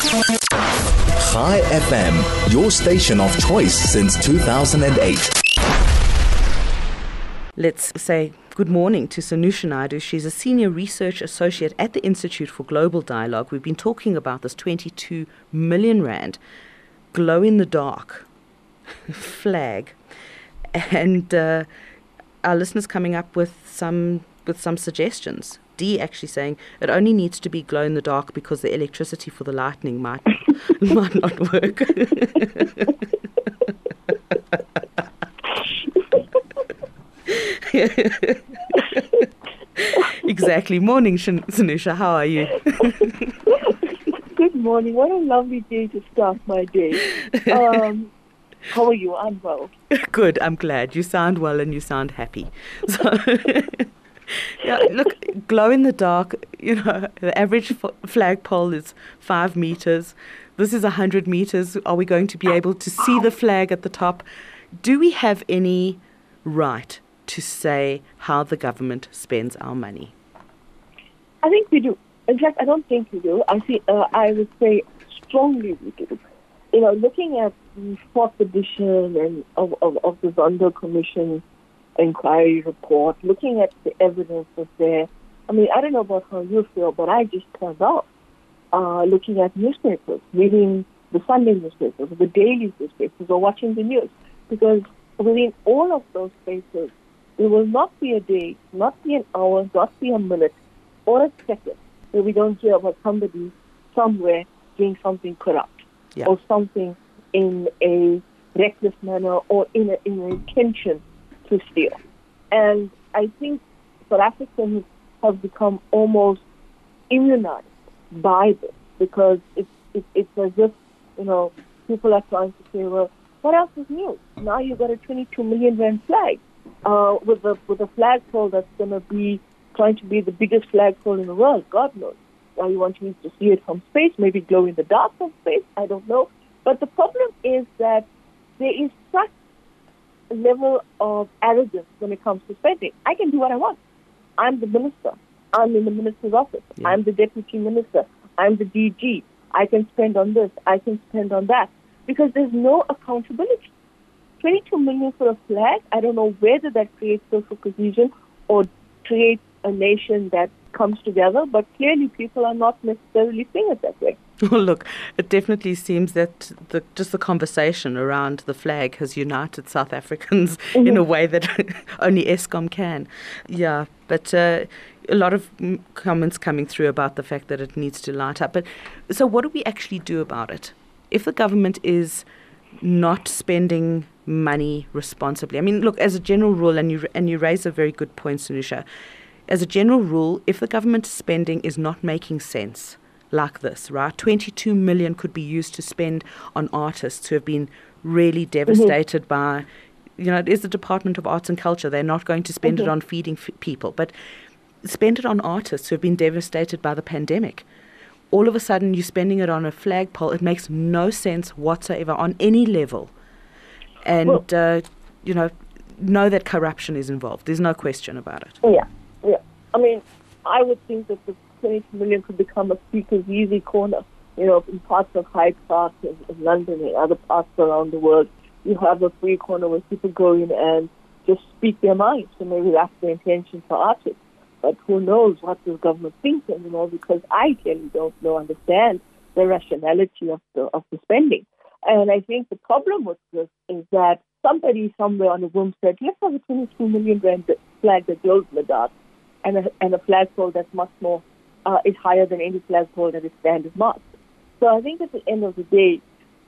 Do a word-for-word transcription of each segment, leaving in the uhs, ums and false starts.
Chai F M, your station of choice since two thousand eight. Let's say good morning to Sanusha Naidu. She's a senior research associate at the Institute for Global Dialogue. We've been talking about this twenty-two million rand glow-in-the-dark flag. And uh, our listeners coming up with some with some suggestions. Dee actually saying it only needs to be glow-in-the-dark because the electricity for the lightning might, might not work. Exactly. Morning, Sanusha. How are you? Good morning. What a lovely day to start my day. Um, how are you? I'm well. Good. I'm glad. You sound well and you sound happy. So, yeah, look, glow in the dark, you know, the average f- flagpole is five meters. This is one hundred meters. Are we going to be able to see the flag at the top? Do we have any right to say how the government spends our money? I think we do. In fact, I don't think we do. I see. Uh, I would say strongly we do. You know, looking at the fourth edition and of, of, of the Zondo Commission inquiry report, looking at the evidence that's there. I mean, I don't know about how you feel, but I just turned off uh, looking at newspapers, reading the Sunday newspapers, the daily newspapers, or watching the news, because within all of those spaces, there will not be a day, not be an hour, not be a minute, or a second where we don't hear about somebody somewhere doing something corrupt yeah. or something in a reckless manner or in, a, in an intention to steal. And I think South Africans have become almost immunized by this because it's, it, it's as if, you know, people are trying to say, well, what else is new? Now you've got a twenty-two million rand flag uh, with a with a flagpole that's going to be trying to be the biggest flagpole in the world. God knows. Now you want me to see it from space, maybe glow in the dark from space. I don't know. But the problem is that there is such a level of arrogance when it comes to spending. I can do what I want. I'm the minister. I'm in the minister's office. Yeah. I'm the deputy minister. I'm the D G. I can spend on this. I can spend on that. Because there's no accountability. twenty-two million for a flag, I don't know whether that creates social cohesion or creates a nation that comes together, but clearly people are not necessarily seeing it that way. Well, look, it definitely seems that the, just the conversation around the flag has united South Africans mm-hmm. in a way that only Eskom can. Yeah, but uh, a lot of comments coming through about the fact that it needs to light up. But so what do we actually do about it? If the government is not spending money responsibly, I mean, look, as a general rule, and you and you raise a very good point, Sanusha, as a general rule, if the government spending is not making sense, like this, right? twenty-two million could be used to spend on artists who have been really devastated mm-hmm. by, you know, it is the Department of Arts and Culture. They're not going to spend mm-hmm. it on feeding f- people, but spend it on artists who have been devastated by the pandemic. All of a sudden, you're spending it on a flagpole. It makes no sense whatsoever on any level. And, well, uh, you know, know that corruption is involved. There's no question about it. Yeah, yeah. I mean, I would think that the twenty-two million could become a speaker's easy corner, you know, in parts of Hyde Park in, in London and other parts around the world. You have a free corner where people go in and just speak their minds. So maybe that's the intention for artists. But who knows what this government thinks, you know, because I clearly don't know, understand the rationality of the of the spending. And I think the problem with this is that somebody somewhere on the room said, let's have a twenty-two million rand flag that glows in the dark and a, and a flagpole that's much more, uh, is higher than any flagpole that is standard mast. So I think at the end of the day,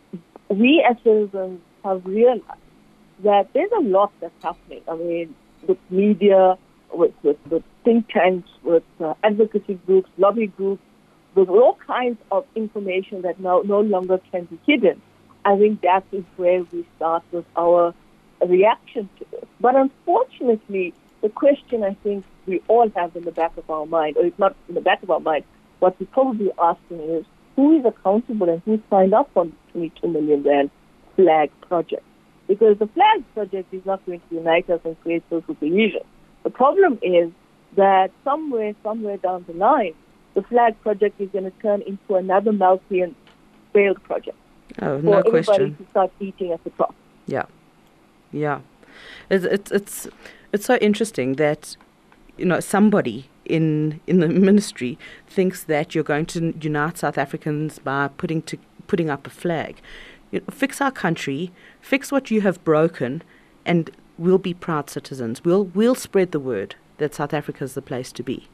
we as citizens have realized that there's a lot that's happening. I mean, with media, with, with, with think tanks, with uh, advocacy groups, lobby groups, with all kinds of information that now no longer can be hidden. I think that is where we start with our reaction to this. But unfortunately, the question I think we all have in the back of our mind, or if not in the back of our mind, what we're probably asking is, who is accountable and who signed up on the twenty-two million rand flag project? Because the flag project is not going to unite us and create social cohesion. The problem is that somewhere, somewhere down the line, the flag project is going to turn into another Malthian failed project. Oh, For no everybody question. to start eating at the top. Yeah, yeah. It's it's it's it's so interesting that, you know, somebody in in the ministry thinks that you're going to unite South Africans by putting to putting up a flag. You know, fix our country, fix what you have broken, and we'll be proud citizens. We'll we'll spread the word that South Africa is the place to be.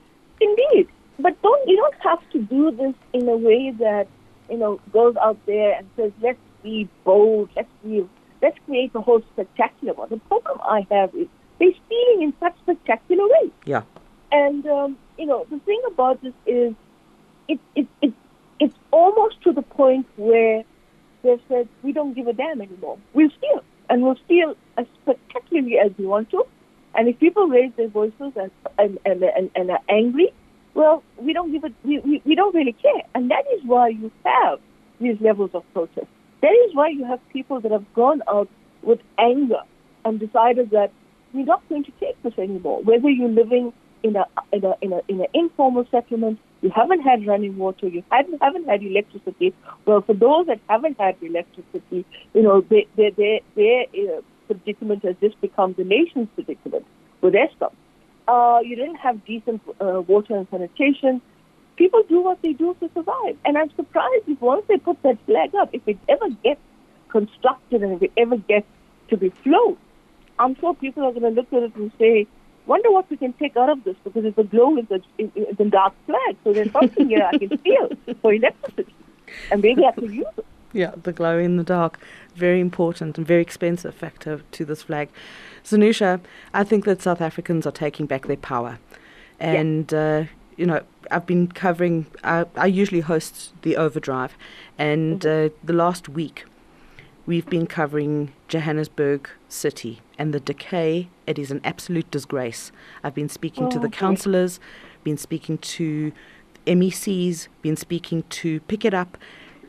Indeed, but don't you don't have to do this in a way that, you know, goes out there and says, let's be bold, let's be, let's create a whole spectacular one. The problem I have is they're stealing in such spectacular ways. Yeah. And, um, you know, the thing about this is it, it, it, it's almost to the point where they've said, we don't give a damn anymore. We'll steal. And we'll steal as spectacularly as we want to. And if people raise their voices and, and, and, and, and are angry, well, we don't give it. We, we, we don't really care, and that is why you have these levels of protest. That is why you have people that have gone out with anger and decided that we're not going to take this anymore. Whether you're living in a in a in a in an informal settlement, you haven't had running water, you haven't haven't had electricity. Well, for those that haven't had electricity, you know, they, they, they, their uh, predicament has just become the nation's predicament with Eskom. Uh, you didn't have decent uh, water and sanitation. People do what they do to survive. And I'm surprised if once they put that flag up, if it ever gets constructed and if it ever gets to be flown, I'm sure people are going to look at it and say, wonder what we can take out of this, because it's a glow in the, in, in the dark flag. So there's something here I can feel for electricity. And maybe I can use it. Yeah, the glow in the dark, very important and very expensive factor to this flag. Sanusha, I think that South Africans are taking back their power. And, yeah. uh, you know, I've been covering, I, I usually host the Overdrive, and mm-hmm. uh, the last week we've been covering Johannesburg City and the decay. It is an absolute disgrace. I've been speaking oh, to the okay. councillors, been speaking to M E Cs, been speaking to Pick It Up.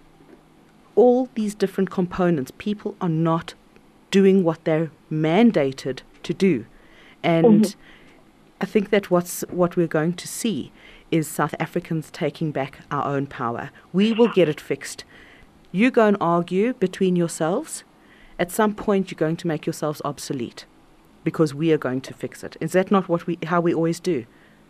All these different components, people are not doing what they're mandated to do. And mm-hmm. I think that what's what we're going to see is South Africans taking back our own power. We will get it fixed. You go and argue between yourselves. At some point, you're going to make yourselves obsolete because we are going to fix it. Is that not what we how we always do?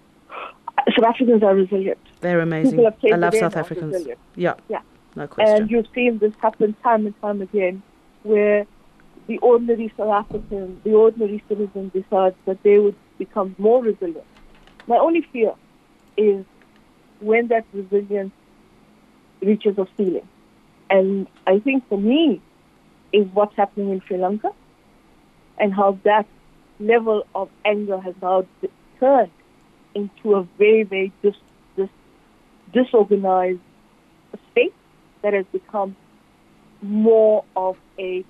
South Africans are resilient. They're amazing. I love South Africans. Resilient. Yeah. Yeah. No question. And you've seen this happen time and time again, where the ordinary South African, the ordinary citizen decides that they would become more resilient. My only fear is when that resilience reaches a ceiling. And I think for me is what's happening in Sri Lanka and how that level of anger has now turned into a very, very dis- dis- disorganized state that has become more of a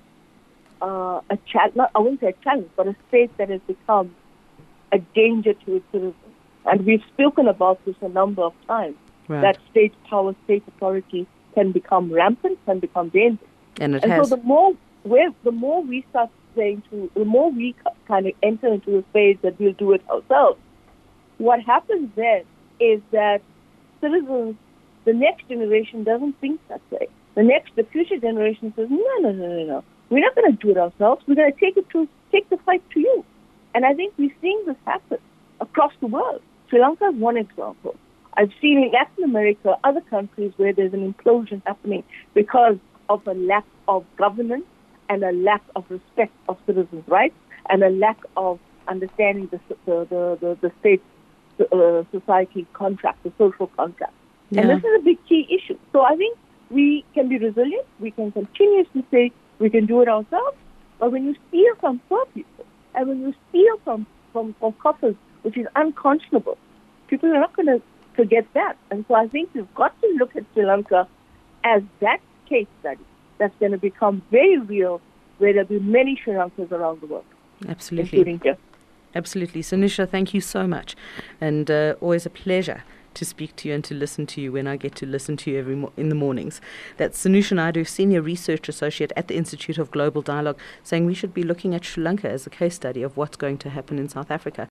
uh, a challenge. I wouldn't say a challenge, but a state that has become a danger to its citizens. And we've spoken about this a number of times. Right. That state power, state authority can become rampant, can become dangerous. And it and has. so the more where the more we start saying to, the more we kind of enter into a phase that we'll do it ourselves. What happens then is that citizens, the next generation doesn't think that way. The next, the future generation says, no, no, no, no, no. We're not going to do it ourselves. We're going to take it to take the fight to you. And I think we're seeing this happen across the world. Sri Lanka is one example. I've seen in Latin America, other countries where there's an implosion happening because of a lack of governance and a lack of respect of citizens' rights and a lack of understanding the the the, the, the state uh, society contract, the social contract. Yeah. And this is a big key issue. So I think we can be resilient. We can continuously say we can do it ourselves. But when you steal from poor people and when you steal from, from, from coffers, which is unconscionable, people are not going to forget that. And so I think we've got to look at Sri Lanka as that case study that's going to become very real, where there'll be many Sri Lankas around the world. Absolutely. Including here. Absolutely. Sanusha, thank you so much. And uh, always a pleasure to speak to you and to listen to you when I get to listen to you every mo- in the mornings. That's Sanusha Naidu, Senior Research Associate at the Institute of Global Dialogue, saying we should be looking at Sri Lanka as a case study of what's going to happen in South Africa.